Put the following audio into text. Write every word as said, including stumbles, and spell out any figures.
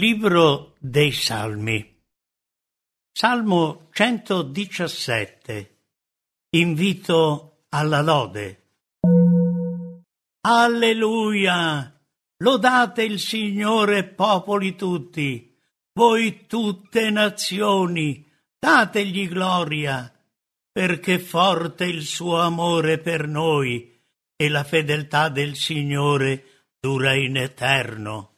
Libro dei Salmi. Salmo centodiciassette. Invito alla lode. Alleluia! Lodate il Signore, popoli tutti, voi tutte nazioni, dategli gloria, perché forte il suo amore per noi e la fedeltà del Signore dura in eterno.